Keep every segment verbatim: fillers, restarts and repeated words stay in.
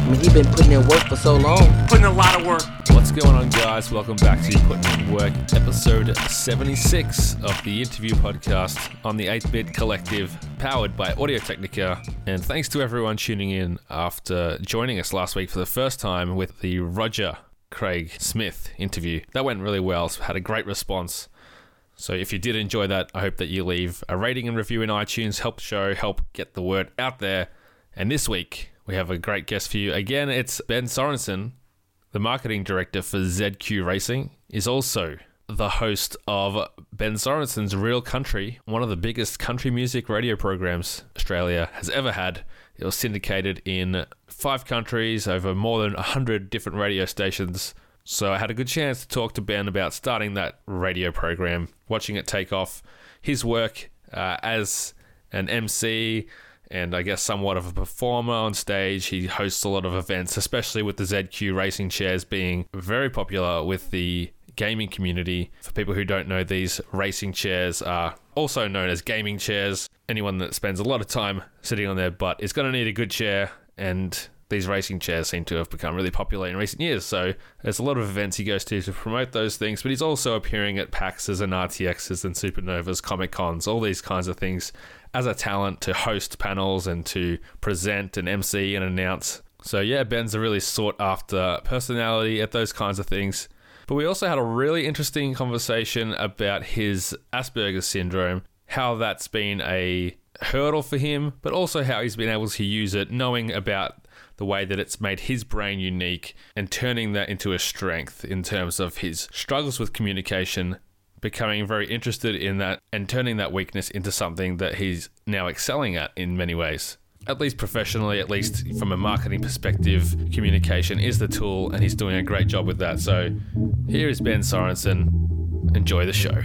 I mean, he's been putting in work for so long. Putting a lot of work. What's going on, guys? Welcome back to Putting in Work, episode seventy-six of the interview podcast on the eight bit Collective, powered by Audio-Technica. And thanks to everyone tuning in after joining us last week for the first time with the Roger Craig Smith interview. That went really well, so had a great response. So if you did enjoy that, I hope that you leave a rating and review in iTunes, help the show, help get the word out there. And this week, we have a great guest for you. Again, it's Ben Sorensen, the marketing director for Z Q Racing, is also the host of Ben Sorensen's Real Country, one of the biggest country music radio programs Australia has ever had. It was syndicated in five countries over more than one hundred different radio stations. So I had a good chance to talk to Ben about starting that radio program, watching it take off, his work uh, as an M C, and I guess somewhat of a performer on stage. He hosts a lot of events, especially with the Z Q Racing chairs being very popular with the gaming community. For people who don't know, these racing chairs are also known as gaming chairs. Anyone that spends a lot of time sitting on their butt is going to need a good chair, and these racing chairs seem to have become really popular in recent years. So there's a lot of events he goes to to promote those things, but he's also appearing at PAXs and R T Xs and Supernovas, Comic Cons, all these kinds of things as a talent to host panels and to present and M C and announce. So yeah, Ben's a really sought after personality at those kinds of things. But we also had a really interesting conversation about his Asperger's syndrome, how that's been a hurdle for him, but also how he's been able to use it, knowing about the way that it's made his brain unique and turning that into a strength in terms of his struggles with communication, becoming very interested in that and turning that weakness into something that he's now excelling at in many ways. At least professionally, at least from a marketing perspective, communication is the tool, and he's doing a great job with that. So here is Ben Sorensen. Enjoy the show.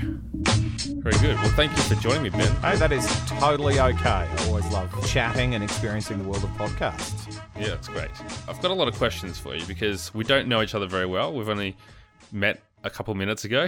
Very good. Well, thank you for joining me, Ben. Hey, that is totally okay. I always love chatting and experiencing the world of podcasts. Yeah, it's great. I've got a lot of questions for you because we don't know each other very well. We've only met a couple minutes ago.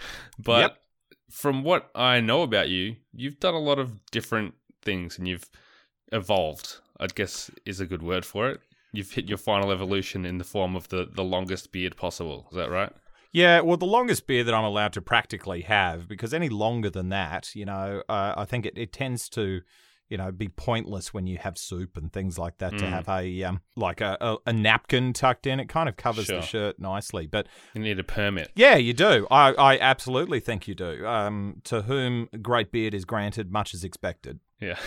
But yep. From what I know about you, you've done a lot of different things and you've evolved, I guess is a good word for it. You've hit your final evolution in the form of the, the longest beard possible. Is that right? Yeah, well, the longest beard that I'm allowed to practically have, because any longer than that, you know, uh, I think it, it tends to, you know, be pointless when you have soup and things like that, mm. to have a um, like a, a, a napkin tucked in. It kind of covers sure. the shirt nicely. But you need a permit. Yeah, you do. I, I absolutely think you do. Um, to whom great beard is granted, much is expected. Yeah.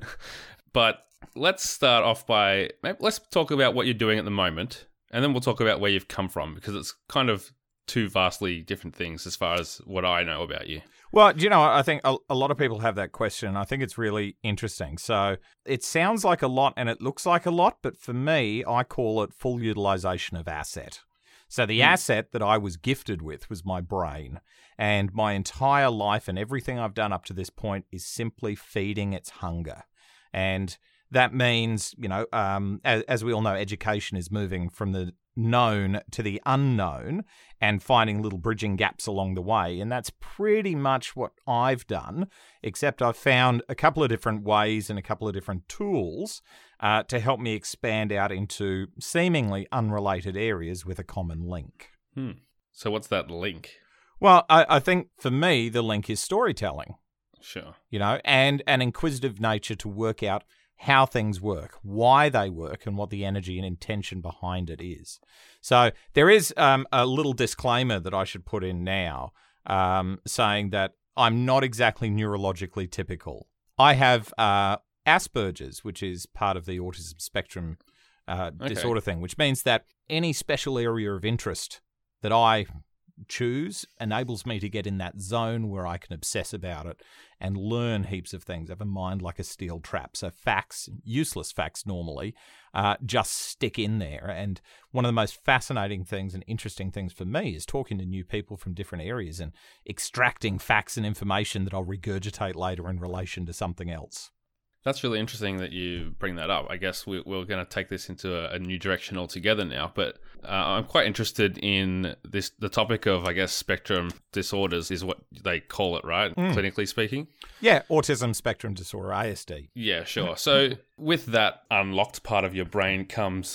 But let's start off by, maybe let's talk about what you're doing at the moment, and then we'll talk about where you've come from, because it's kind of two vastly different things as far as what I know about you. Well, you know, I think a, a lot of people have that question, and I think it's really interesting. So it sounds like a lot and it looks like a lot, but for me, I call it full utilization of asset. So the mm. asset that I was gifted with was my brain, and my entire life and everything I've done up to this point is simply feeding its hunger. And that means, you know, um, as, as we all know, education is moving from the known to the unknown and finding little bridging gaps along the way. And that's pretty much what I've done, except I've found a couple of different ways and a couple of different tools uh, to help me expand out into seemingly unrelated areas with a common link. Hmm. So what's that link? Well, I, I think for me, the link is storytelling. Sure. You know, and an inquisitive nature to work out how things work, why they work, and what the energy and intention behind it is. So there is um, a little disclaimer that I should put in now, um, saying that I'm not exactly neurologically typical. I have uh, Asperger's, which is part of the autism spectrum uh, okay. disorder thing, which means that any special area of interest that I choose enables me to get in that zone where I can obsess about it and learn heaps of things. I have a mind like a steel trap. So facts, useless facts normally, uh, just stick in there. And one of the most fascinating things and interesting things for me is talking to new people from different areas and extracting facts and information that I'll regurgitate later in relation to something else. That's really interesting that you bring that up. I guess we, we're going to take this into a, a new direction altogether now, but uh, I'm quite interested in this. The topic of, I guess, spectrum disorders is what they call it, right? Mm. Clinically speaking. Yeah, autism spectrum disorder, A S D. Yeah, sure. So with that unlocked part of your brain comes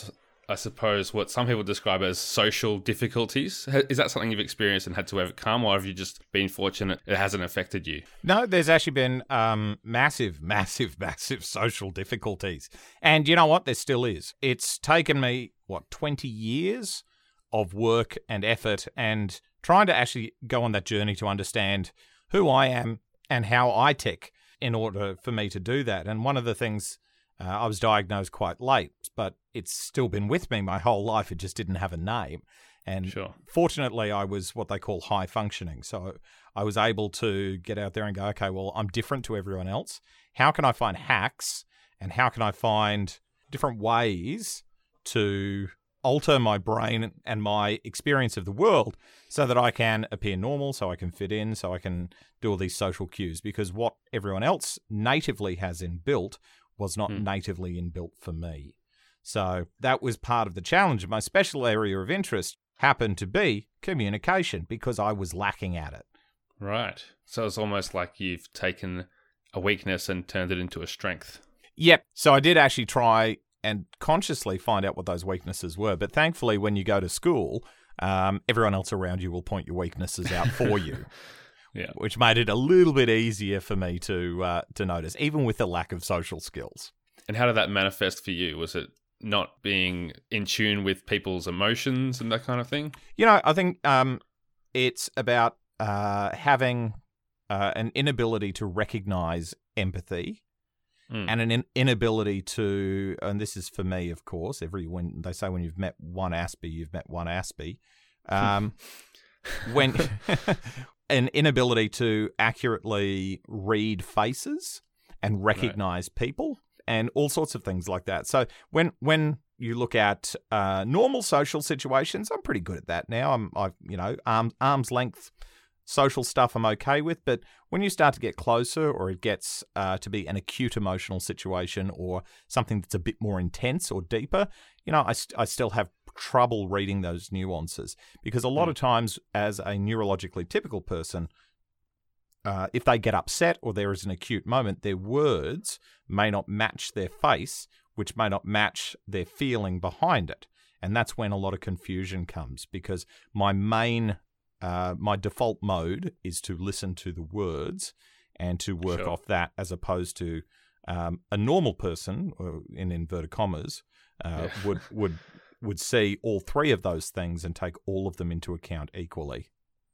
I suppose, what some people describe as social difficulties. Is that something you've experienced and had to overcome, or have you just been fortunate it hasn't affected you? No, there's actually been um, massive, massive, massive social difficulties. And you know what? There still is. It's taken me, what, twenty years of work and effort and trying to actually go on that journey to understand who I am and how I tick in order for me to do that. And one of the things, uh, I was diagnosed quite late, but it's still been with me my whole life. It just didn't have a name. And sure. Fortunately, I was what they call high functioning. So I was able to get out there and go, okay, well, I'm different to everyone else. How can I find hacks and how can I find different ways to alter my brain and my experience of the world so that I can appear normal, so I can fit in, so I can do all these social cues? Because what everyone else natively has inbuilt was not hmm. natively inbuilt for me. So that was part of the challenge. My special area of interest happened to be communication because I was lacking at it. Right. So it's almost like you've taken a weakness and turned it into a strength. Yep. So I did actually try and consciously find out what those weaknesses were. But thankfully, when you go to school, um, everyone else around you will point your weaknesses out for you, yeah, which made it a little bit easier for me to uh, to notice, even with the lack of social skills. And how did that manifest for you? Was it not being in tune with people's emotions and that kind of thing? You know, I think um, it's about uh, having uh, an inability to recognize empathy. Mm. And an in- inability to, and this is for me, of course, every when they say when you've met one Aspie, you've met one Aspie. Um, when an inability to accurately read faces and recognize right. people and all sorts of things like that. So when when you look at uh, normal social situations, I'm pretty good at that now. I'm, I, you know, arm, arm's length. Social stuff I'm okay with, but when you start to get closer or it gets uh, to be an acute emotional situation or something that's a bit more intense or deeper, you know, I, st- I still have trouble reading those nuances because a lot mm. of times as a neurologically typical person, uh, if they get upset or there is an acute moment, their words may not match their face, which may not match their feeling behind it. And that's when a lot of confusion comes because my main Uh, my default mode is to listen to the words and to work sure. off that as opposed to um, a normal person, or in inverted commas, uh, yeah. would would would see all three of those things and take all of them into account equally.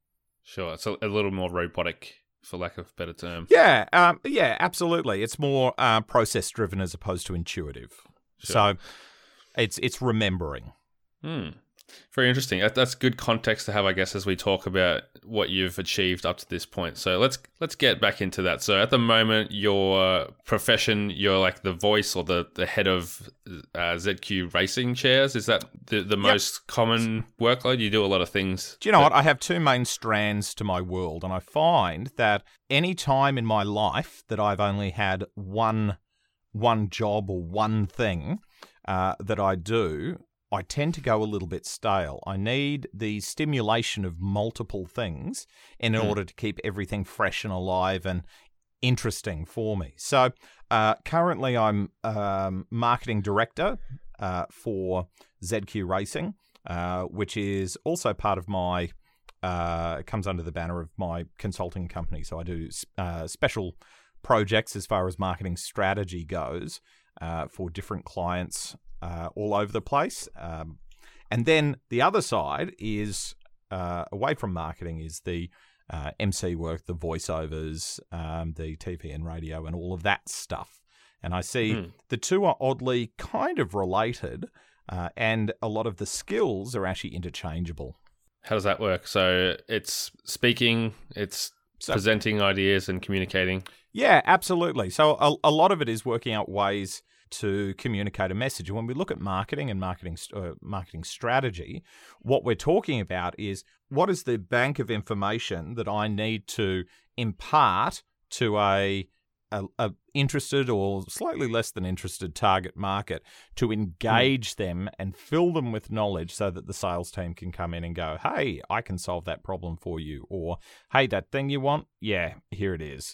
Sure. It's a, a little more robotic, for lack of a better term. Yeah, um, yeah, absolutely. It's more uh, process-driven as opposed to intuitive. Sure. So it's it's remembering. Hmm. Very interesting. That's good context to have, I guess, as we talk about what you've achieved up to this point. So let's let's get back into that. So at the moment, your profession, you're like the voice or the, the head of uh, Z Q Racing Chairs. Is that the, the yep. most common workload? You do a lot of things. Do you know that- what? I have two main strands to my world, and I find that any time in my life that I've only had one one job or one thing uh, that I do, I tend to go a little bit stale. I need the stimulation of multiple things in mm. order to keep everything fresh and alive and interesting for me. So uh, currently I'm um, marketing director uh, for Z Q Racing, uh, which is also part of my, uh, it comes under the banner of my consulting company. So I do uh, special projects as far as marketing strategy goes uh, for different clients Uh, all over the place. Um, and then the other side is, uh, away from marketing, is the uh, M C work, the voiceovers, um, the T V and radio and all of that stuff. And I see mm. the two are oddly kind of related uh, and a lot of the skills are actually interchangeable. How does that work? So it's speaking, it's so, presenting ideas and communicating? Yeah, absolutely. So a, a lot of it is working out ways to communicate a message. When we look at marketing and marketing uh, marketing strategy, what we're talking about is what is the bank of information that I need to impart to a, a, a interested or slightly less than interested target market to engage mm. them and fill them with knowledge so that the sales team can come in and go, hey, I can solve that problem for you. Or, hey, that thing you want? Yeah, here it is.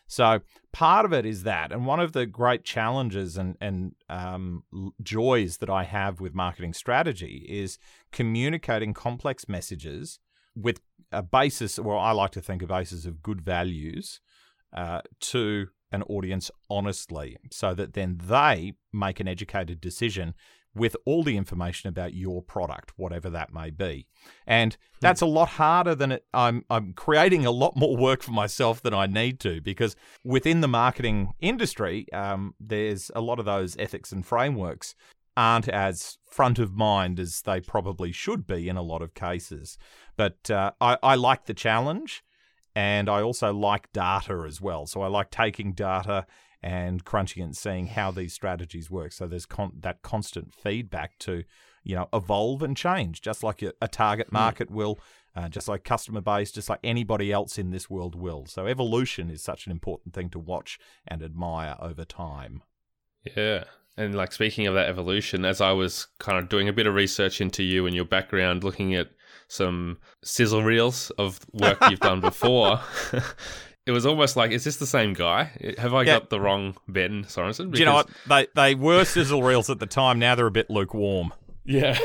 So part of it is that. And one of the great challenges and, and um, joys that I have with marketing strategy is communicating complex messages with a basis, well, I like to think a basis of good values uh, to an audience honestly, so that then they make an educated decision with all the information about your product, whatever that may be. And that's a lot harder than it. I'm I'm creating a lot more work for myself than I need to, because within the marketing industry, um, there's a lot of those ethics and frameworks aren't as front of mind as they probably should be in a lot of cases. But uh, I, I like the challenge, and I also like data as well. So I like taking data and crunching it and seeing how these strategies work. So there's con- that constant feedback to, you know, evolve and change, just like a, a target market will, uh, just like customer base, just like anybody else in this world will. So evolution is such an important thing to watch and admire over time. Yeah. And like speaking of that evolution, as I was kind of doing a bit of research into you and your background, looking at some sizzle reels of work you've done before, it was almost like, is this the same guy? Have I Yeah. got the wrong Ben Sorensen? Do you know what? They, they were sizzle reels at the time. Now they're a bit lukewarm. Yeah.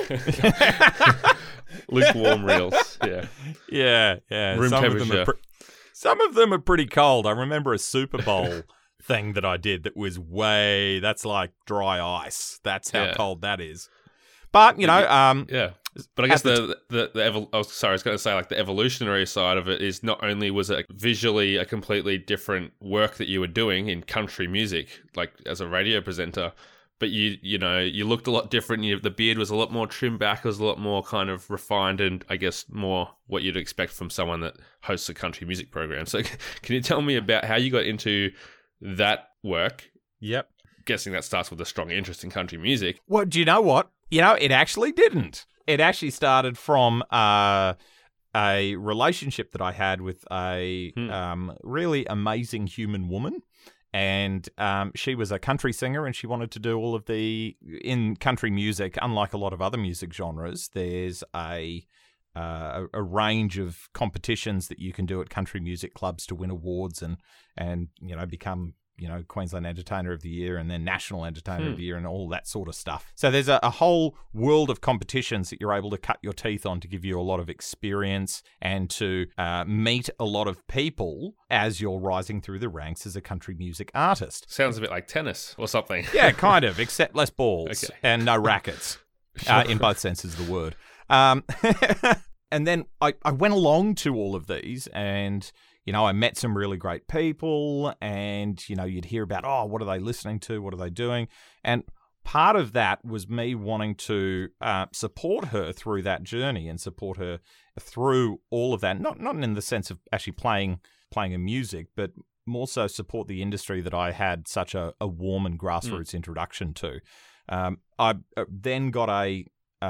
Lukewarm reels. Yeah. Yeah, yeah. Room some of them temperature. are pre- some of them are pretty cold. I remember a Super Bowl thing that I did that was way, that's like dry ice. That's how Yeah. cold that is. But, you know, um, Yeah. But I guess At the the, the evol- oh, sorry, I was going to say like the evolutionary side of it is not only was it visually a completely different work that you were doing in country music, like as a radio presenter, but you you know you looked a lot different. You, the beard was a lot more trimmed back, it was a lot more kind of refined, and I guess more what you'd expect from someone that hosts a country music program. So can you tell me about how you got into that work? yep. Guessing that starts with a strong interest in country music. Well, do you know what? You know, it actually didn't. It actually started from uh, a relationship that I had with a Hmm. um, really amazing human woman. And um, she was a country singer, and she wanted to do all of the, in country music, unlike a lot of other music genres, there's a uh, a, a range of competitions that you can do at country music clubs to win awards and, and you know, become, you know, Queensland Entertainer of the Year and then National Entertainer Hmm. of the Year and all that sort of stuff. So there's a, a whole world of competitions that you're able to cut your teeth on to give you a lot of experience and to uh, meet a lot of people as you're rising through the ranks as a country music artist. Sounds a bit like tennis or something. Yeah, kind of, except less balls Okay. and no rackets, uh, in both senses of the word. Um, and then I, I went along to all of these, and you know, I met some really great people, and you know, you'd hear about, oh, what are they listening to? What are they doing? And part of that was me wanting to uh, support her through that journey and support her through all of that. Not not in the sense of actually playing playing her music, but more so support the industry that I had such a, a warm and grassroots introduction to. Um, I uh, then got a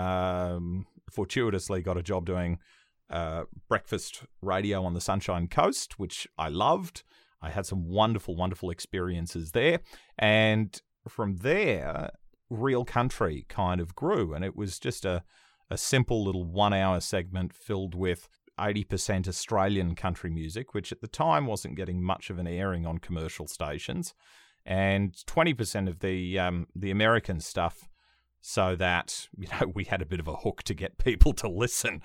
um, fortuitously got a job doing uh, breakfast radio on the Sunshine Coast, which I loved. I had some wonderful, wonderful experiences there. And from there, Real Country kind of grew. And it was just a, a simple little one-hour segment filled with eighty percent Australian country music, which at the time wasn't getting much of an airing on commercial stations, and twenty percent of the um, the American stuff, so that, you know, we had a bit of a hook to get people to listen.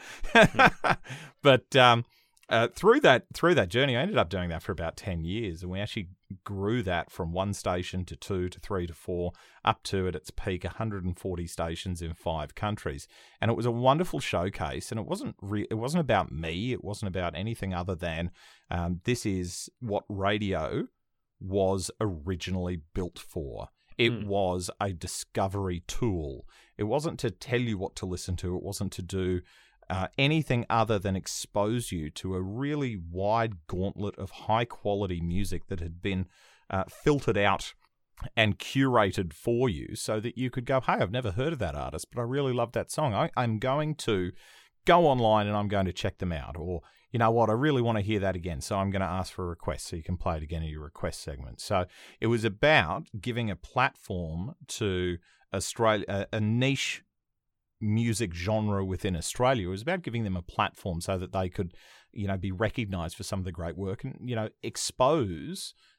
But um, uh, through that through that journey, I ended up doing that for about ten years, and we actually grew that from one station to two to three to four, up to, at its peak, one hundred forty stations in five countries. And it was a wonderful showcase, and it wasn't re- it wasn't about me, it wasn't about anything other than um, this is what radio was originally built for. It Mm. was a discovery tool. It wasn't to tell you what to listen to. It wasn't to do uh, anything other than expose you to a really wide gauntlet of high-quality music that had been uh, filtered out and curated for you so that you could go, hey, I've never heard of that artist, but I really love that song. I, I'm going to go online and I'm going to check them out. Or, you know what, I really want to hear that again, so I'm going to ask for a request so you can play it again in your request segment. So it was about giving a platform to Australia, a, a niche music genre within Australia. It was about giving them a platform so that they could, you know, be recognised for some of the great work and, you know, expose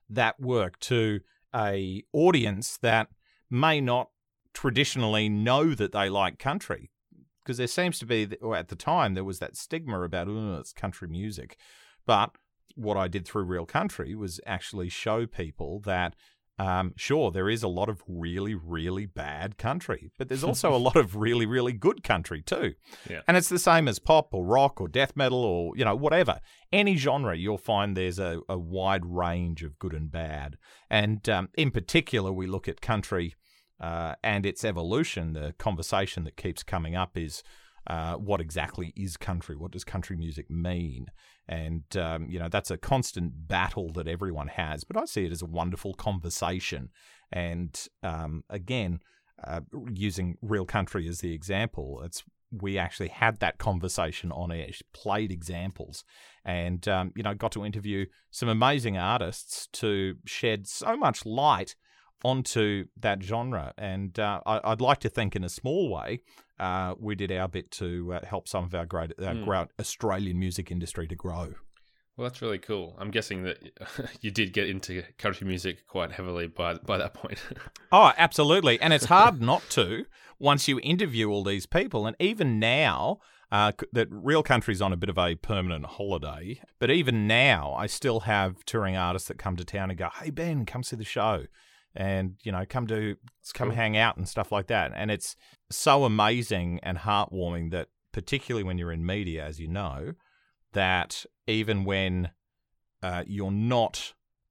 that work to a audience that may not traditionally know that they like country. Because there seems to be, or at the time, there was that stigma about, oh, it's country music. But what I did through Real Country was actually show people that, um, sure, there is a lot of really, really bad country, but there's also a lot of really, really good country too. Yeah. And it's the same as pop or rock or death metal or, you know, whatever. Any genre, you'll find there's a, a wide range of good and bad. And um, in particular, we look at country Uh, and its evolution. The conversation that keeps coming up is uh, what exactly is country? What does country music mean? And, um, you know, that's a constant battle that everyone has. But I see it as a wonderful conversation. And, um, again, uh, using Real Country as the example, it's we actually had that conversation on air, played examples, and, um, you know, got to interview some amazing artists to shed so much light onto that genre. And uh, I, I'd like to think in a small way uh, we did our bit to uh, help some of our great, uh, mm. great Australian music industry to grow. Well, that's really cool. I'm guessing that you did get into country music quite heavily by by that point. Oh, absolutely. And it's hard not to once you interview all these people. And even now, uh, that Real Country's on a bit of a permanent holiday, but even now I still have touring artists that come to town and go, hey, Ben, come see the show. And, you know, come to That's come cool. hang out and stuff like that. And it's so amazing and heartwarming that, particularly when you're in media, as you know, that even when uh, you're not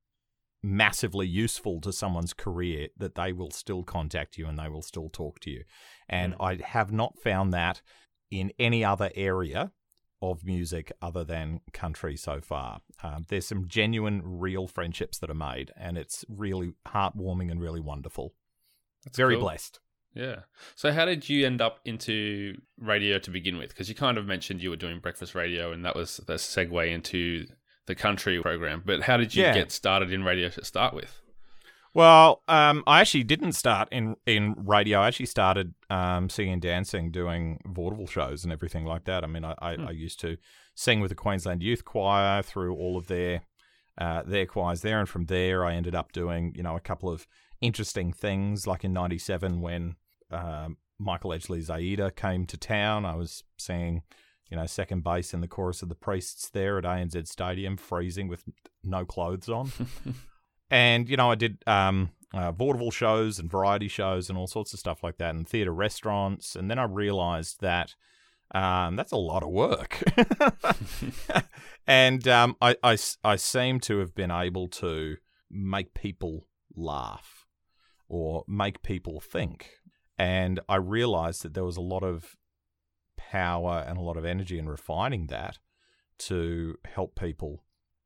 massively useful to someone's career, that they will still contact you and they will still talk to you. And Mm. I have not found that in any other area of music other than country so far. Um, there's some genuine, real friendships that are made, and it's really heartwarming and really wonderful. That's Very cool. blessed. Yeah. So how did you end up into radio to begin with? Because you kind of mentioned you were doing breakfast radio, and that was the segue into the country program. But how did you Yeah. get started in radio to start with? Well, um, I actually didn't start in, in radio. I actually started um, singing and dancing, doing vaudeville shows and everything like that. I mean, I, I, Hmm. I used to sing with the Queensland Youth Choir through all of their uh, their choirs there, and from there I ended up doing, you know, a couple of interesting things, like in ninety-seven when um, Michael Edgley's Aida came to town. I was singing, you know, second bass in the chorus of the Priests there at A N Z Stadium, freezing with no clothes on. And, you know, I did um, uh, vaudeville shows and variety shows and all sorts of stuff like that, and theatre restaurants. And then I realised that um, that's a lot of work. and um, I, I, I seem to have been able to make people laugh or make people think. And I realised that there was a lot of power and a lot of energy in refining that to help people,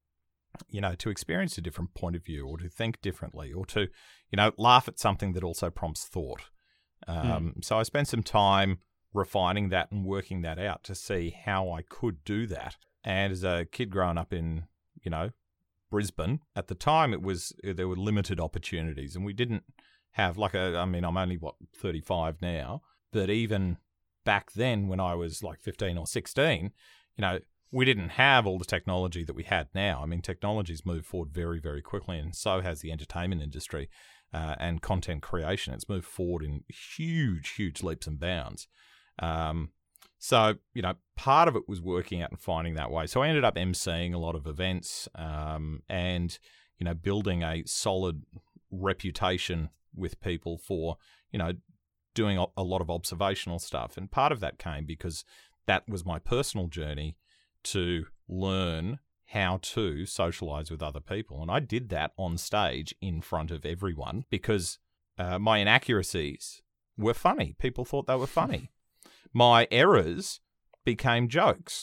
you know, to experience a different point of view or to think differently or to, you know, laugh at something that also prompts thought. Um, mm. So I spent some time refining that and working that out to see how I could do that. And as a kid growing up in, you know, Brisbane, at the time it was, there were limited opportunities, and we didn't have like a, I mean, I'm only, what, thirty-five now, but even back then when I was like fifteen or sixteen, you know, we didn't have all the technology that we had now. I mean, technology's moved forward very, very quickly, and so has the entertainment industry uh, and content creation. It's moved forward in huge, huge leaps and bounds. Um, so, you know, part of it was working out and finding that way. So I ended up emceeing a lot of events um, and, you know, building a solid reputation with people for, you know, doing a lot of observational stuff. And part of that came because that was my personal journey to learn how to socialize with other people. And I did that on stage in front of everyone because uh, my inaccuracies were funny. People thought they were funny. My errors became jokes.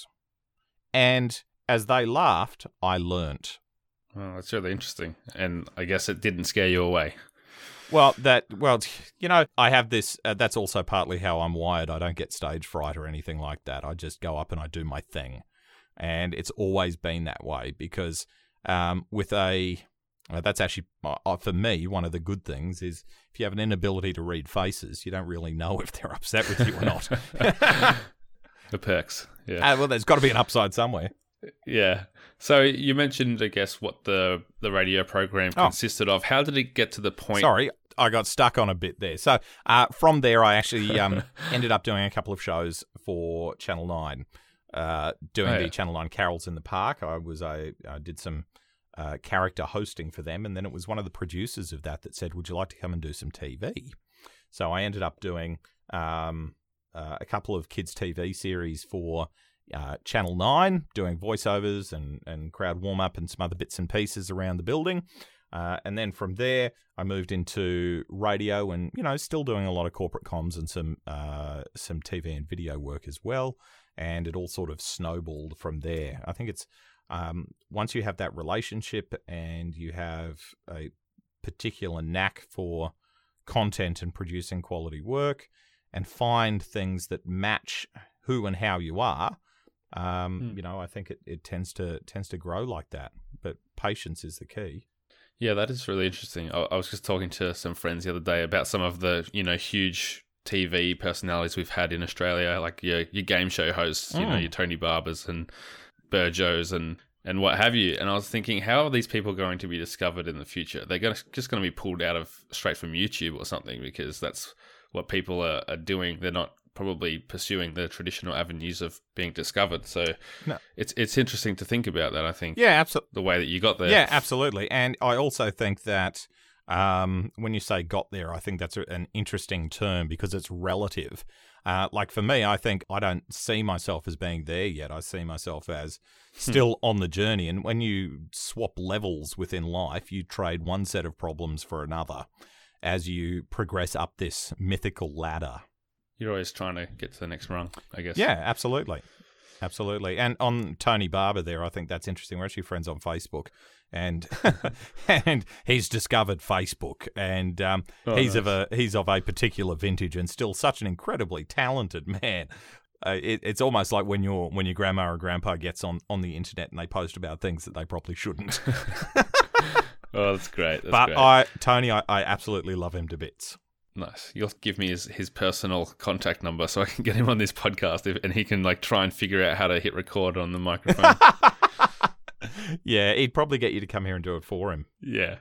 And as they laughed, I learnt. Oh, that's really interesting. And I guess it didn't scare you away. Well, that well, you know, I have this. Uh, that's also partly how I'm wired. I don't get stage fright or anything like that. I just go up and I do my thing, and it's always been that way because um, with a uh, that's actually uh, for me one of the good things is if you have an inability to read faces, you don't really know if they're upset with you or not. The perks, yeah. Uh, well, there's got to be an upside somewhere. Yeah. So you mentioned, I guess, what the, the radio program Oh. consisted of. How did it get to the point? Sorry, I got stuck on a bit there. So uh, from there, I actually um, ended up doing a couple of shows for Channel nine, uh, doing Oh, yeah. the Channel nine Carols in the Park. I was a, I did some uh, character hosting for them, and then it was one of the producers of that that said, "Would you like to come and do some T V?" So I ended up doing um, uh, a couple of kids' T V series for uh, Channel nine, doing voiceovers and, and crowd warm-up and some other bits and pieces around the building. Uh, and then from there, I moved into radio and, you know, still doing a lot of corporate comms and some uh, some T V and video work as well. And it all sort of snowballed from there. I think it's um, once you have that relationship and you have a particular knack for content and producing quality work and find things that match who and how you are, um, Mm. you know, I think it, it tends to tends to grow like that. But patience is the key. Yeah, that is really interesting. I, I was just talking to some friends the other day about some of the, you know, huge T V personalities we've had in Australia, like your your game show hosts, you know, Mm. your Tony Barbers and Burjos and, and what have you. And I was thinking, how are these people going to be discovered in the future? They're gonna, just going to be pulled out of straight from YouTube or something, because that's what people are, are doing. They're not probably pursuing the traditional avenues of being discovered. So No. it's it's interesting to think about that, I think, Yeah, absolutely. the way that you got there. Yeah, absolutely. And I also think that um, when you say got there, I think that's a, an interesting term because it's relative. Uh, like for me, I think I don't see myself as being there yet. I see myself as still on the journey. And when you swap levels within life, you trade one set of problems for another as you progress up this mythical ladder. You're always trying to get to the next rung, I guess. Yeah, absolutely. Absolutely. And on Tony Barber there, I think that's interesting. We're actually friends on Facebook. And and he's discovered Facebook, and um, Oh, he's nice. of a he's of a particular vintage, and still such an incredibly talented man. Uh, it, it's almost like when your when your grandma or grandpa gets on, on the internet and they post about things that they probably shouldn't. Oh, that's great. That's but great. I Tony, I, I absolutely love him to bits. Nice. You'll give me his, his personal contact number so I can get him on this podcast, if, and he can like try and figure out how to hit record on the microphone. Yeah, he'd probably get you to come here and do it for him. Yeah.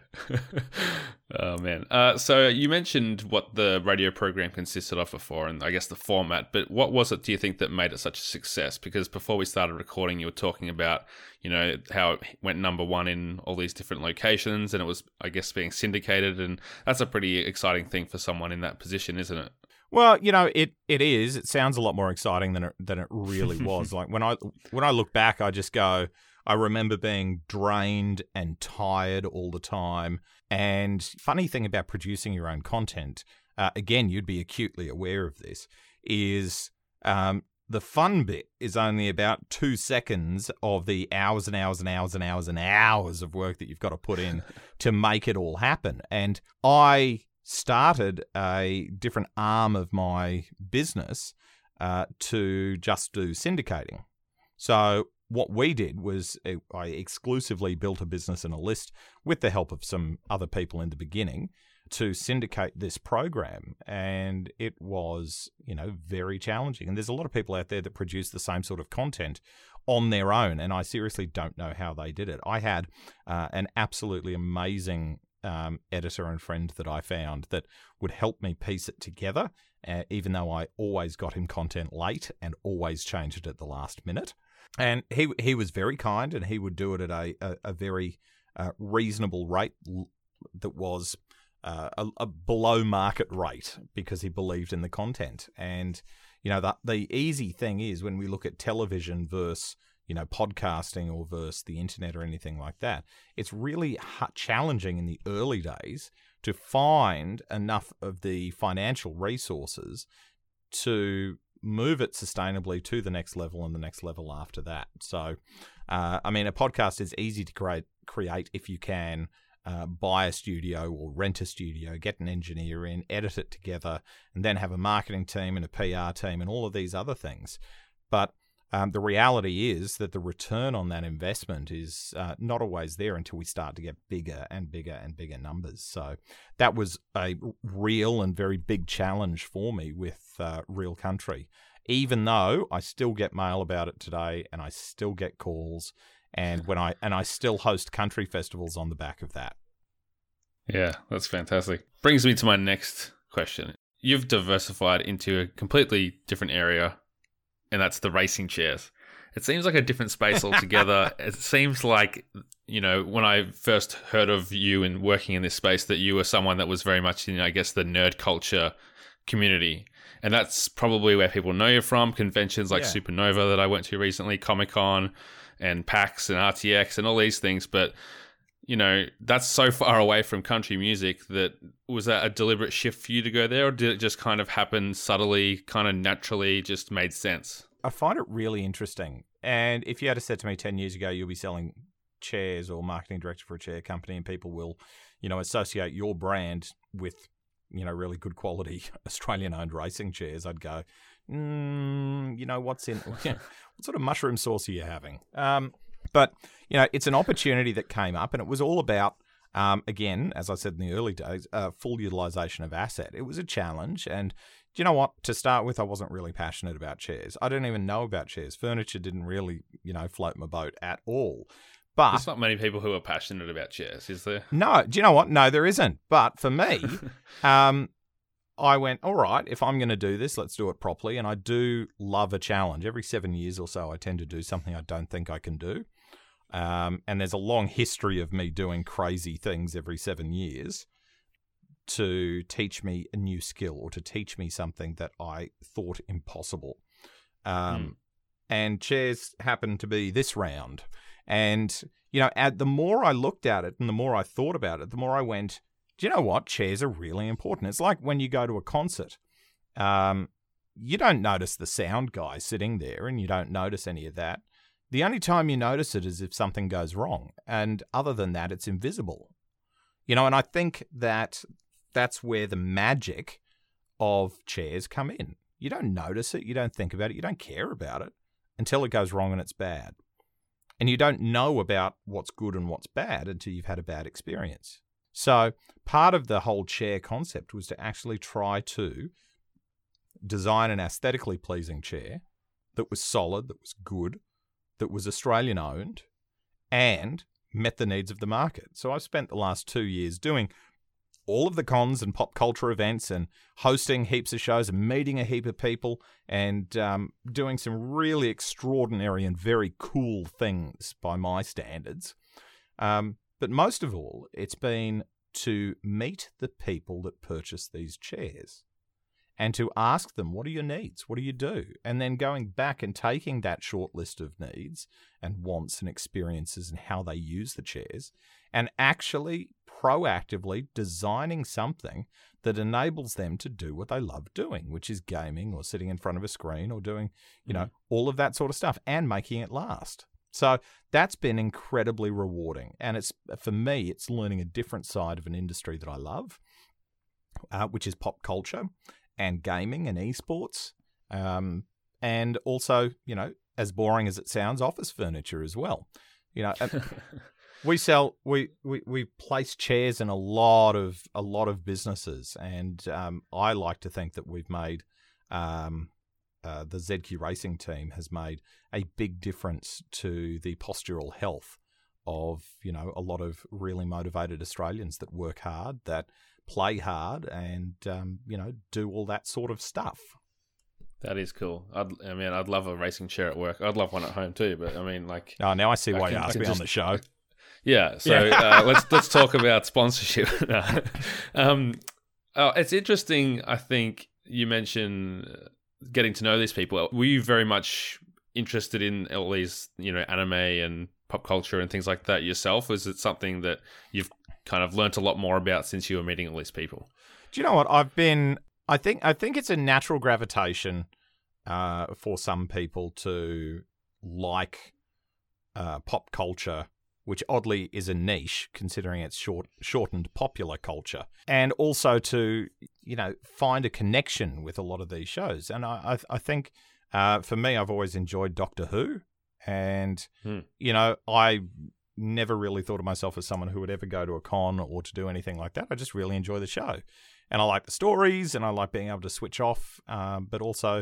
Oh, man. Uh, so you mentioned what the radio program consisted of before, and I guess the format, but what was it, do you think, that made it such a success? Because before we started recording, you were talking about, you know, how it went number one in all these different locations, and it was, I guess, being syndicated, and that's a pretty exciting thing for someone in that position, isn't it? Well, you know, it, it is. It sounds a lot more exciting than it, than it really was. Like when I when I look back, I just go, I remember being drained and tired all the time. And funny thing about producing your own content, uh, again, you'd be acutely aware of this, is um, the fun bit is only about two seconds of the hours and hours and hours and hours and hours of work that you've got to put in to make it all happen. And I started a different arm of my business uh, to just do syndicating. So what we did was uh, I exclusively built a business and a list with the help of some other people in the beginning to syndicate this program. And it was, you know, very challenging. And there's a lot of people out there that produce the same sort of content on their own. And I seriously don't know how they did it. I had uh, an absolutely amazing um, editor and friend that I found that would help me piece it together, uh, even though I always got him content late and always changed it at the last minute. And he he was very kind, and he would do it at a, a, a very uh, reasonable rate that was uh, a, a below market rate because he believed in the content. And, you know, the, the easy thing is when we look at television versus, you know, podcasting or versus the internet or anything like that, it's really challenging in the early days to find enough of the financial resources to move it sustainably to the next level and the next level after that. So, uh, I mean, a podcast is easy to create, create if you can uh, buy a studio or rent a studio, get an engineer in, edit it together, and then have a marketing team and a P R team and all of these other things. But um, the reality is that the return on that investment is uh, not always there until we start to get bigger and bigger and bigger numbers. So that was a real and very big challenge for me with uh, Real Country. even though I still get mail about it today, and I still get calls, and when I and I still host country festivals on the back of that. Yeah, that's fantastic. Brings me to my next question. You've diversified into a completely different area, and that's the racing chairs. It seems like a different space altogether. It seems like, you know, when I first heard of you and working in this space, that you were someone that was very much in, I guess, the nerd culture community. And that's probably where people know you from. Conventions like Yeah. Supernova that I went to recently, Comic-Con and PAX and R T X and all these things. But, you know, that's so far away from country music. That was that a deliberate shift for you to go there, or did it just kind of happen subtly, kind of naturally, just made sense? I find it really interesting. And if you had said to me ten years ago, you'll be selling chairs or marketing director for a chair company, and people will, you know, associate your brand with, you know, really good quality Australian-owned racing chairs, I'd go, mm, you know, what's in, what sort of mushroom sauce are you having? Um, but, you know, it's an opportunity that came up, and it was all about, um, again, as I said in the early days, uh, full utilization of asset. It was a challenge, and do you know what? To start with, I wasn't really passionate about chairs. I didn't even know about chairs. Furniture didn't really, you know, float my boat at all. But There's not many people who are passionate about chairs, is there? no, do you know what? No, there isn't. But for me, um, I went, all right, if I'm going to do this, let's do it properly. And I do love a challenge. Every seven years or so, I tend to do something I don't think I can do. Um, and there's a long history of me doing crazy things every seven years to teach me a new skill or to teach me something that I thought impossible. Um, mm. And chairs happened to be this round. And, you know, at, the more I looked at it and the more I thought about it, the more I went, do you know what? Chairs are really important. It's like when you go to a concert, um, you don't notice the sound guy sitting there and you don't notice any of that. The only time you notice it is if something goes wrong. And other than that, it's invisible. You know, and I think that that's where the magic of chairs come in. You don't notice it. You don't think about it. You don't care about it until it goes wrong and it's bad. And you don't know about what's good and what's bad until you've had a bad experience. So part of the whole chair concept was to actually try to design an aesthetically pleasing chair that was solid, that was good, that was Australian owned, and met the needs of the market. So I've spent the last two years doing all of the cons and pop culture events and hosting heaps of shows and meeting a heap of people and um, doing some really extraordinary and very cool things by my standards. Um, but most of all, it's been to meet the people that purchase these chairs and to ask them, what are your needs? What do you do? And then going back and taking that short list of needs and wants and experiences and how they use the chairs and actually proactively designing something that enables them to do what they love doing, which is gaming or sitting in front of a screen or doing, you know, all of that sort of stuff and making it last. So that's been incredibly rewarding. And it's, for me, it's learning a different side of an industry that I love, uh, which is pop culture and gaming and esports. Um, and also, you know, as boring as it sounds, office furniture as well. You know, we sell, we, we, we place chairs in a lot of, a lot of businesses. And um, I like to think that we've made, um, Uh, the Z Q Racing team has made a big difference to the postural health of, you know, a lot of really motivated Australians that work hard, that play hard, and um, you know, do all that sort of stuff. That is cool. I'd, I mean, I'd love a racing chair at work. I'd love one at home too. But I mean, like, oh, now I see why I can, you asked me just, on the show. Yeah. So yeah. uh, let's let's talk about sponsorship. um, oh, it's interesting. I think you mentioned getting to know these people. Were you very much interested in all these, you know, anime and pop culture and things like that yourself? Is it something that you've kind of learnt a lot more about since you were meeting all these people? Do you know what? I've been, I think, I think it's a natural gravitation uh, for some people to like uh, pop culture, which oddly is a niche considering it's short, shortened popular culture, and also to, you know, find a connection with a lot of these shows. And I, I, I think uh, for me, I've always enjoyed Doctor Who, and hmm. you know, I never really thought of myself as someone who would ever go to a con or to do anything like that. I just really enjoy the show, and I like the stories, and I like being able to switch off, um, but also,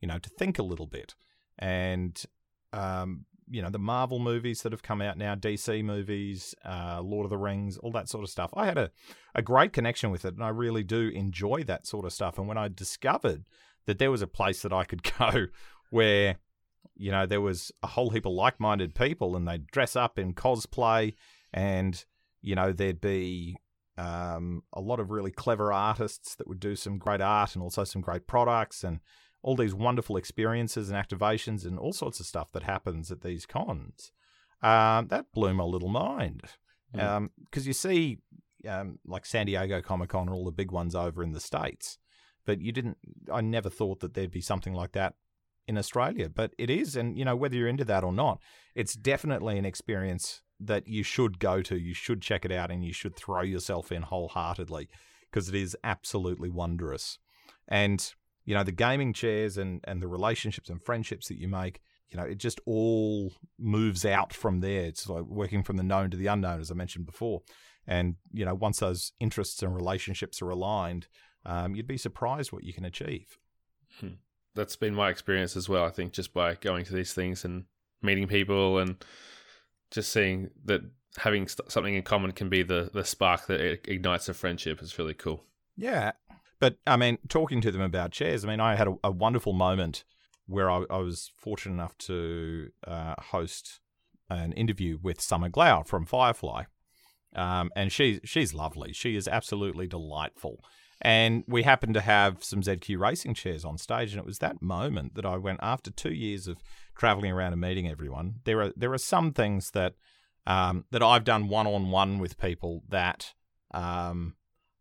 you know, to think a little bit. And, um, you know, the Marvel movies that have come out now, D C movies, uh, Lord of the Rings, all that sort of stuff. I had a, a great connection with it, and I really do enjoy that sort of stuff. And when I discovered that there was a place that I could go where, you know, there was a whole heap of like-minded people, and they'd dress up in cosplay, and, you know, there'd be um, a lot of really clever artists that would do some great art and also some great products, and all these wonderful experiences and activations and all sorts of stuff that happens at these cons. Um, that blew my little mind. Because mm. um, you see, um, like San Diego Comic-Con and all the big ones over in the States, but you didn't, I never thought that there'd be something like that in Australia, but it is. And, you know, whether you're into that or not, it's definitely an experience that you should go to, you should check it out, and you should throw yourself in wholeheartedly, because it is absolutely wondrous. And, you know, the gaming chairs and, and the relationships and friendships that you make, you know, it just all moves out from there. It's like working from the known to the unknown, as I mentioned before. And, you know, once those interests and relationships are aligned, um, you'd be surprised what you can achieve. Hmm. That's been my experience as well, I think, just by going to these things and meeting people and just seeing that having something in common can be the, the spark that ignites a friendship is really cool. Yeah. But, I mean, talking to them about chairs, I mean, I had a, a wonderful moment where I, I was fortunate enough to uh, host an interview with Summer Glau from Firefly. Um, and she, she's lovely. She is absolutely delightful. And we happened to have some Z Q Racing chairs on stage, and it was that moment that I went, after two years of traveling around and meeting everyone, there are there are some things that um, that I've done one-on-one with people that um,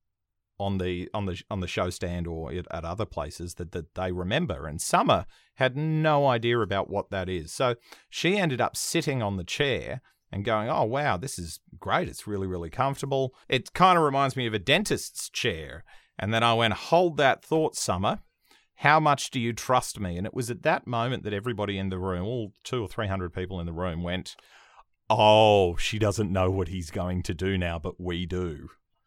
on the on the on the show stand or at other places that, that they remember. And Summer had no idea about what that is. So she ended up sitting on the chair and going, oh, wow, this is great. It's really, really comfortable. It kind of reminds me of a dentist's chair. And then I went, hold that thought, Summer. How much do you trust me? And it was at that moment that everybody in the room, all two or three hundred people in the room, went, oh, she doesn't know what he's going to do now, but we do.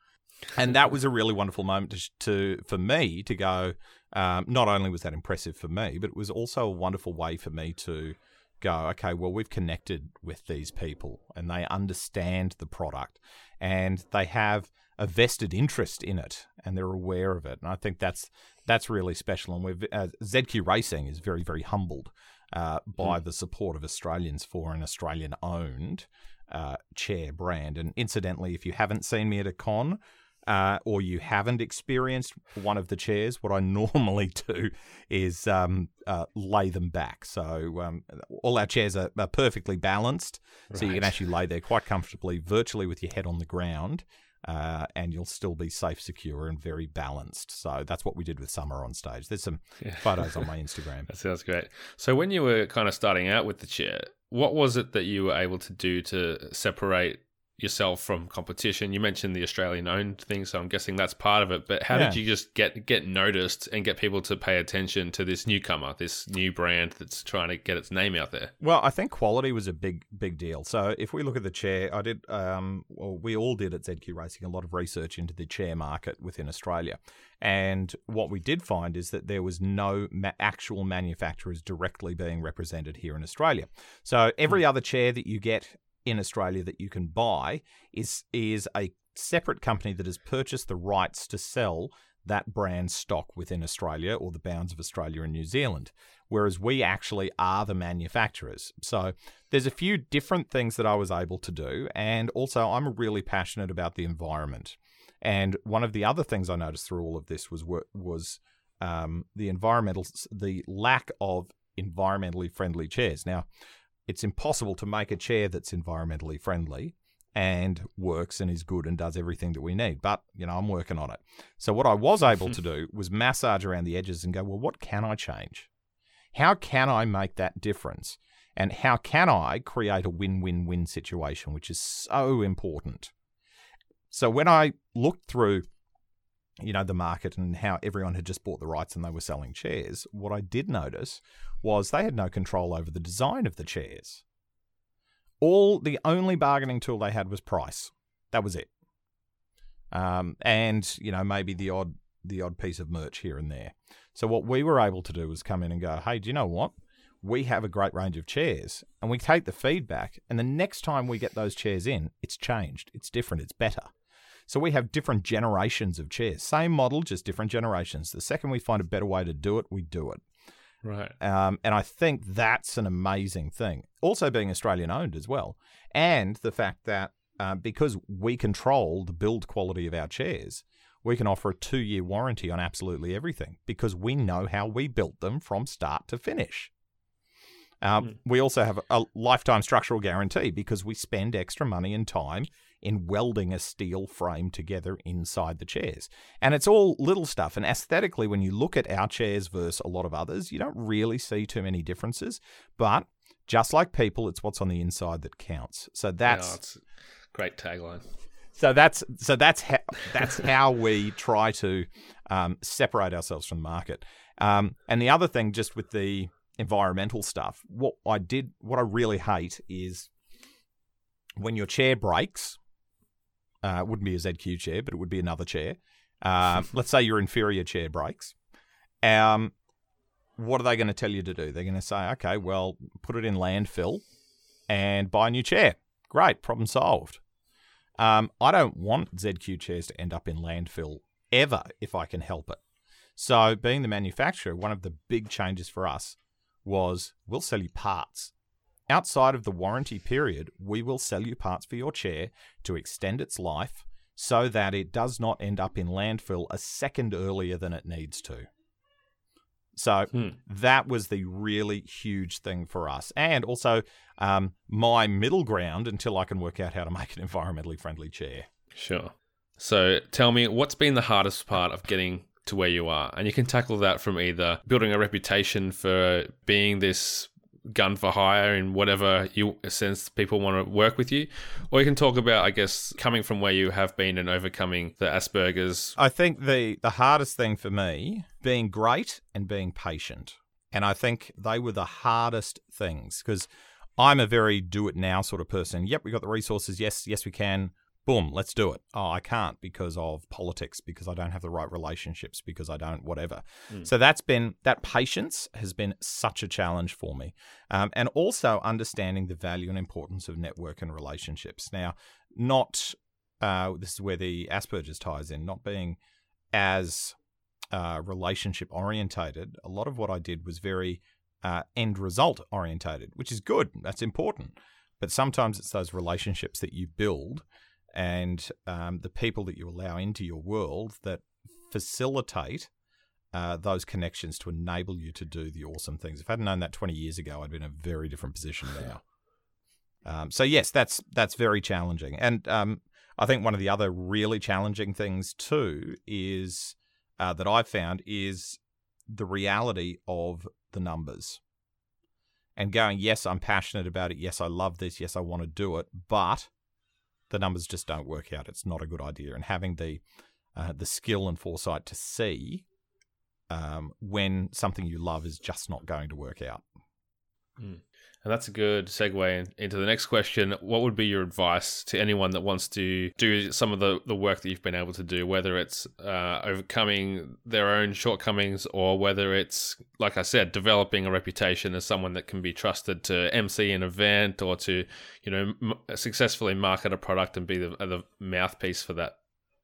And that was a really wonderful moment to, to for me to go, um, not only was that impressive for me, but it was also a wonderful way for me to go, okay, well, we've connected with these people and they understand the product and they have a vested interest in it and they're aware of it. And I think that's that's really special. And we've uh, Z Q Racing is very, very humbled uh, by mm. the support of Australians for an Australian-owned uh, chair brand. And incidentally, if you haven't seen me at a con, Uh, or you haven't experienced one of the chairs, what I normally do is um, uh, lay them back. So um, all our chairs are, are perfectly balanced, right. So you can actually lay there quite comfortably, virtually with your head on the ground, uh, and you'll still be safe, secure, and very balanced. So that's what we did with Summer on stage. There's some yeah. photos on my Instagram. That sounds great. So when you were kind of starting out with the chair, what was it that you were able to do to separate yourself from competition? You mentioned the Australian owned thing, so I'm guessing that's part of it, but how yeah. did you just get get noticed and get people to pay attention to this newcomer, this new brand that's trying to get its name out there? Well, I think quality was a big big deal. So if we look at the chair, I did um well, we all did at Z Q Racing a lot of research into the chair market within Australia, and what we did find is that there was no ma- actual manufacturers directly being represented here in Australia. So every mm. other chair that you get in Australia that you can buy is is a separate company that has purchased the rights to sell that brand stock within Australia or the bounds of Australia and New Zealand, whereas we actually are the manufacturers. So there's a few different things that I was able to do, and also I'm really passionate about the environment. And one of the other things I noticed through all of this was was um, the environmental, the lack of environmentally friendly chairs. Now, it's impossible to make a chair that's environmentally friendly and works and is good and does everything that we need. But, you know, I'm working on it. So what I was able to do was massage around the edges and go, well, what can I change? How can I make that difference? And how can I create a win-win-win situation, which is so important? So when I looked through, you know, the market and how everyone had just bought the rights and they were selling chairs, what I did notice was they had no control over the design of the chairs. All the only bargaining tool they had was price. That was it. Um, and, you know, maybe the odd the odd piece of merch here and there. So what we were able to do was come in and go, hey, do you know what? We have a great range of chairs, and we take the feedback, and the next time we get those chairs in, it's changed, it's different, it's better. So we have different generations of chairs. Same model, just different generations. The second we find a better way to do it, we do it. Right. Um, and I think that's an amazing thing. Also being Australian-owned as well. And the fact that uh, because we control the build quality of our chairs, we can offer a two-year warranty on absolutely everything because we know how we built them from start to finish. Um, mm. We also have a, a lifetime structural guarantee because we spend extra money and time in welding a steel frame together inside the chairs. And it's all little stuff. And aesthetically, when you look at our chairs versus a lot of others, you don't really see too many differences. But just like people, it's what's on the inside that counts. So that's... Yeah, it's a great tagline. So that's so that's how, that's how we try to um, separate ourselves from the market. Um, and the other thing, just with the environmental stuff, what I did, what I really hate is when your chair breaks. Uh, it wouldn't be a Z Q chair, but it would be another chair. Um, let's say your inferior chair breaks. Um, what are they going to tell you to do? They're going to say, okay, well, put it in landfill and buy a new chair. Great, problem solved. Um, I don't want Z Q chairs to end up in landfill ever if I can help it. So being the manufacturer, one of the big changes for us was we'll sell you parts. Outside of the warranty period, we will sell you parts for your chair to extend its life so that it does not end up in landfill a second earlier than it needs to. So hmm. that was the really huge thing for us. And also um, my middle ground until I can work out how to make an environmentally friendly chair. Sure. So tell me, what's been the hardest part of getting to where you are? And you can tackle that from either building a reputation for being this gun for hire in whatever you sense people want to work with you, or you can talk about, I guess, coming from where you have been and overcoming the Asperger's. I think the the hardest thing for me, being great and being patient, and I think they were the hardest things because I'm a very do it now sort of person. Yep, we got the resources. Yes, yes, we can. Boom, let's do it. Oh, I can't because of politics, because I don't have the right relationships, because I don't whatever. Mm. So that's been, that patience has been such a challenge for me. Um, and also understanding the value and importance of network and relationships. Now, not, uh, this is where the Asperger's ties in, not being as uh, relationship orientated. A lot of what I did was very uh, end result orientated, which is good. That's important. But sometimes it's those relationships that you build and um, the people that you allow into your world that facilitate uh, those connections to enable you to do the awesome things. If I hadn't known that twenty years ago, I'd be in a very different position now. Um, so yes, that's that's very challenging. And um, I think one of the other really challenging things too is uh, that I've found is the reality of the numbers. And going, yes, I'm passionate about it. Yes, I love this. Yes, I want to do it. But the numbers just don't work out. It's not a good idea. And having the uh, the skill and foresight to see um, when something you love is just not going to work out. Mm. And that's a good segue in, into the next question. What would be your advice to anyone that wants to do some of the, the work that you've been able to do, whether it's uh, overcoming their own shortcomings or whether it's, like I said, developing a reputation as someone that can be trusted to M C an event or to, you know, m- successfully market a product and be the, the mouthpiece for that?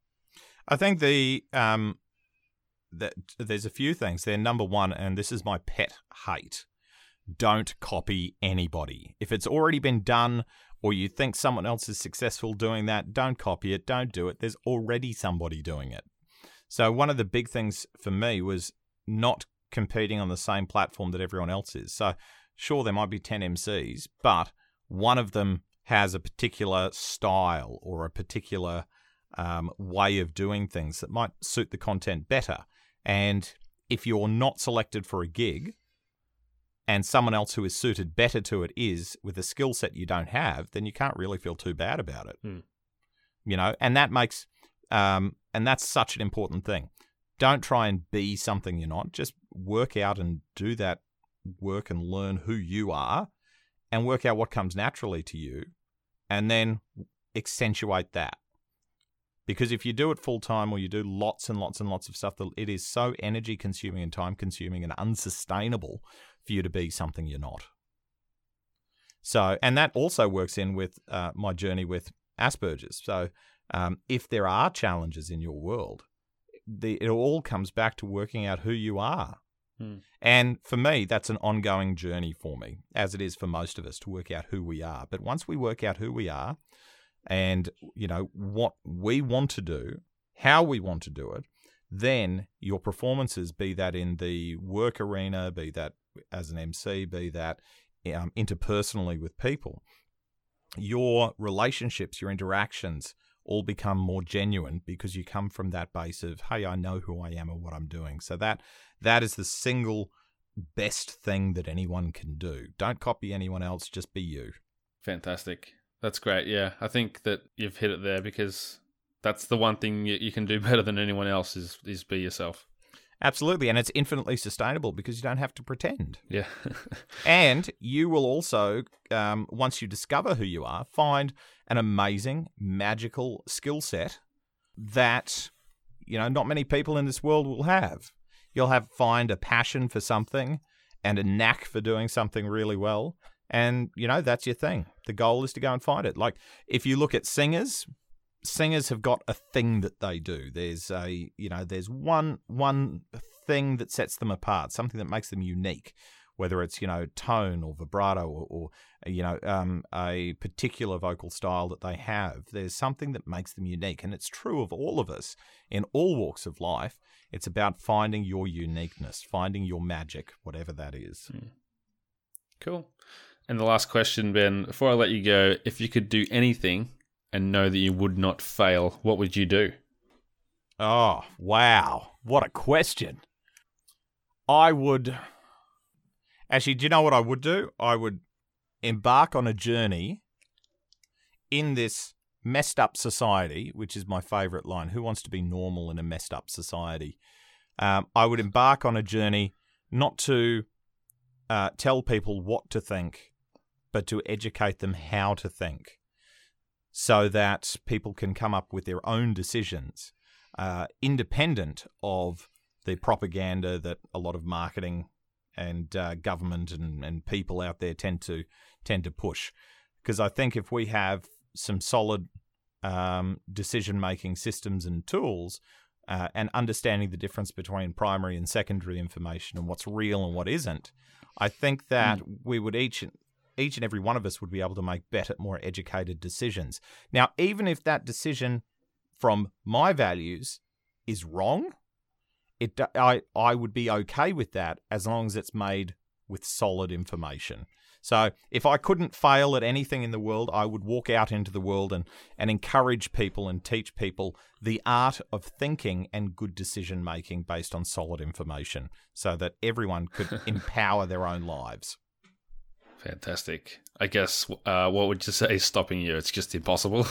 I think the um, that there's a few things there. Number one, and this is my pet hate, don't copy anybody. If it's already been done or you think someone else is successful doing that, don't copy it, don't do it. There's already somebody doing it. So one of the big things for me was not competing on the same platform that everyone else is. So sure, there might be ten M Cs, but one of them has a particular style or a particular um, way of doing things that might suit the content better. And if you're not selected for a gig, and someone else who is suited better to it is with a skill set you don't have, then you can't really feel too bad about it. Hmm. You know, and that makes, um, and that's such an important thing. Don't try and be something you're not. Just work out and do that work and learn who you are and work out what comes naturally to you and then accentuate that. Because if you do it full time or you do lots and lots and lots of stuff, it is so energy consuming and time consuming and unsustainable for you to be something you're not. So, and that also works in with uh, my journey with Asperger's. So um, if there are challenges in your world, the, it all comes back to working out who you are. Hmm. And for me, that's an ongoing journey for me, as it is for most of us, to work out who we are. But once we work out who we are, and, you know, what we want to do, how we want to do it, then your performances, be that in the work arena, be that as an M C, be that um, interpersonally with people, your relationships, your interactions all become more genuine because you come from that base of, hey, I know who I am and what I'm doing. So that that is the single best thing that anyone can do. Don't copy anyone else, just be you. Fantastic. That's great. Yeah, I think that you've hit it there, because that's the one thing you, you can do better than anyone else is is be yourself. Absolutely, and it's infinitely sustainable because you don't have to pretend. Yeah. And you will also, um, once you discover who you are, find an amazing, magical skill set that, you know, not many people in this world will have. You'll have find a passion for something and a knack for doing something really well. And, you know, that's your thing. The goal is to go and find it. Like, if you look at singers, singers have got a thing that they do. There's a, you know, there's one one thing that sets them apart, something that makes them unique, whether it's, you know, tone or vibrato or, or you know, um, a particular vocal style that they have. There's something that makes them unique. And it's true of all of us in all walks of life. It's about finding your uniqueness, finding your magic, whatever that is. Mm. Cool. And the last question, Ben, before I let you go, if you could do anything and know that you would not fail, what would you do? Oh, wow. What a question. I would... Actually, do you know what I would do? I would embark on a journey in this messed up society, which is my favourite line. Who wants to be normal in a messed up society? Um, I would embark on a journey not to uh, tell people what to think, but to educate them how to think, so that people can come up with their own decisions, uh, independent of the propaganda that a lot of marketing and uh, government and, and people out there tend to tend to push. Because I think if we have some solid um, decision-making systems and tools, uh, and understanding the difference between primary and secondary information and what's real and what isn't, I think that mm. we would each... each and every one of us would be able to make better, more educated decisions. Now, even if that decision from my values is wrong, it I, I would be okay with that as long as it's made with solid information. So if I couldn't fail at anything in the world, I would walk out into the world and, and encourage people and teach people the art of thinking and good decision making based on solid information, so that everyone could empower their own lives. Fantastic. I guess, uh, what would you say is stopping you? It's just impossible.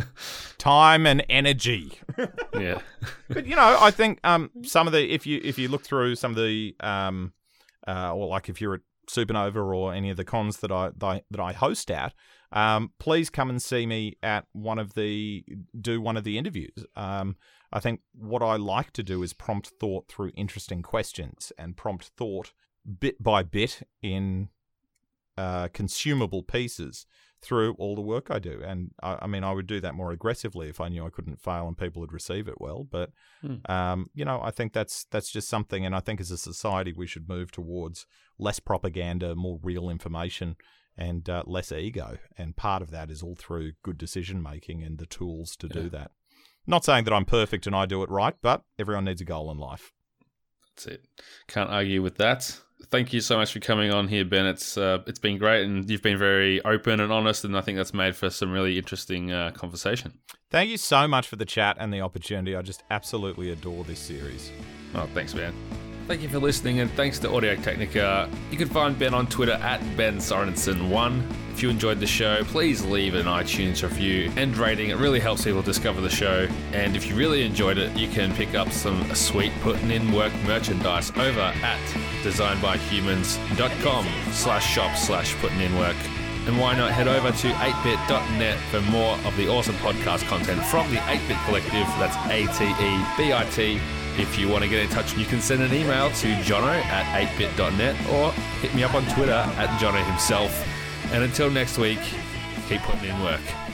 Time and energy. Yeah. But, you know, I think um, some of the, if you if you look through some of the, um, uh, or like if you're at Supernova or any of the cons that I that I host at, um, please come and see me at one of the, do one of the interviews. Um, I think what I like to do is prompt thought through interesting questions and prompt thought bit by bit in Uh, consumable pieces through all the work I do. And I, I mean, I would do that more aggressively if I knew I couldn't fail and people would receive it well. But, mm. um, you know, I think that's that's just something. And I think as a society, we should move towards less propaganda, more real information, and uh, less ego. And part of that is all through good decision making and the tools to yeah. do that. Not saying that I'm perfect and I do it right, but everyone needs a goal in life. That's it. Can't argue with that. Thank you so much for coming on here, Ben. It's uh, it's been great, and you've been very open and honest, and I think that's made for some really interesting uh, conversation. Thank you so much for the chat and the opportunity. I just absolutely adore this series. Oh, thanks, Ben. Thank you for listening, and thanks to Audio Technica. You can find Ben on Twitter at Ben Sorensen one. If you enjoyed the show, please leave an iTunes review and rating. It really helps people discover the show. And if you really enjoyed it, you can pick up some sweet Putting In Work merchandise over at designbyhumans.com slash shop slash putting in work. And why not head over to eight bit dot net for more of the awesome podcast content from the eight bit Collective. That's A T E B I T. If you want to get in touch, you can send an email to jono at eight bit dot net or hit me up on Twitter at Jono himself. And until next week, keep putting in work.